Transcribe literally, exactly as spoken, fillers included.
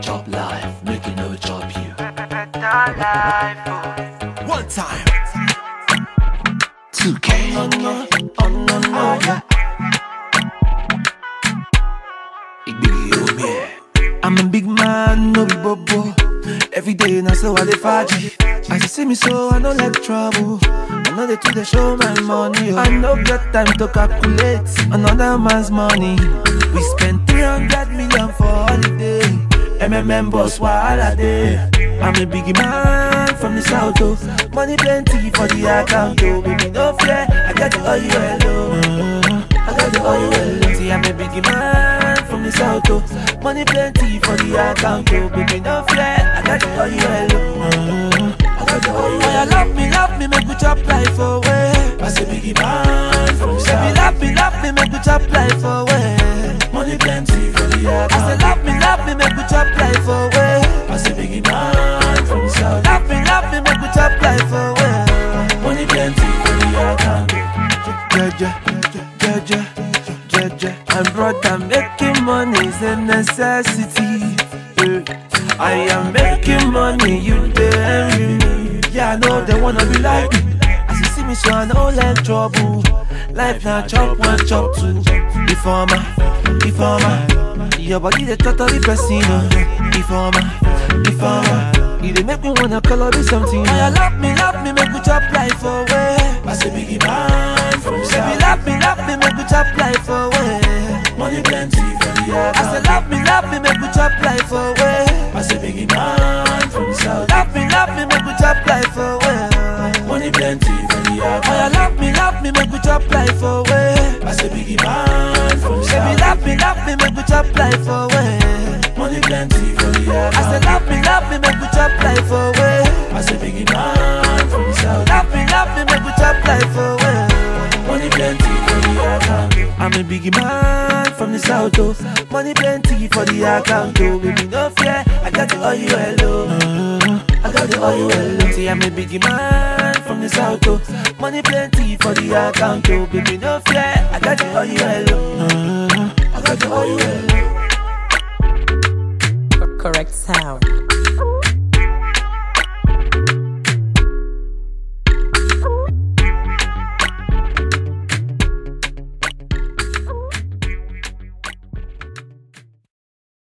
chop life, make it no chop you. Better life, oh. One time. two K. Oh no, oh no, no, yeah. Ik ben heel meer. I'm a big man, no be bobo. Every day now so I dey faji. As you see me so I don't like trouble. I know they do the show my money. Oh. I no get time to calculate another man's money. We spend three hundred million for holiday. M M M boss wahala dey. I'm a big man from the south oh. Money plenty for the account oh. Baby no fear, I got the oil oh. I got the oil oh. See I'm a big man from the south oh. Money plenty for the account oh. Baby no fear, I got the oil oh. I got the oil oh. You love me, love me, make we chop life away. I say big man from the south. Baby love me, love me, make we chop life away. Money plenty for the account. I say love me, love me, make we chop life away. I say biggie man from the south. Love me, love me, make we chop life away. Money plenty for the account. Jaja, jaja, jaja. And brother, making money is a necessity. Yeah. I am making money, you the envy. Yeah, I know they wanna be like me. As you see me, so I know like trouble. Life now chop one, chop two. Informer, informer. Your body the totally pressing. Informer, informer. You dey make me wanna call up with something. Oh, you love me, love me, make we chop life away. I say biggie man from the south. Baby, love me, love me, make we chop life away. Money plenty for the account. I say love me, love me, make we chop life away. I say biggie man from the south. Love me, love me, make we chop life away. Money plenty for the account. Oh, you love me, love me, make we chop life away. I say biggie man from the Baby, south. love me, love me, make we chop life away. Money plenty for the account. I say love me, love me, make we chop life away. I say biggie man from the south. Love me, love me, make we chop life away. Money plenty for the account. I'm a big man from the south oh. Money plenty for the account oh. Baby no fear, I got the oil oh. I got the oil oh. See I'm a big man from the south oh. Money plenty for the account oh. Baby no fear, I got the oil oh. I got the oil oh. Correct sound.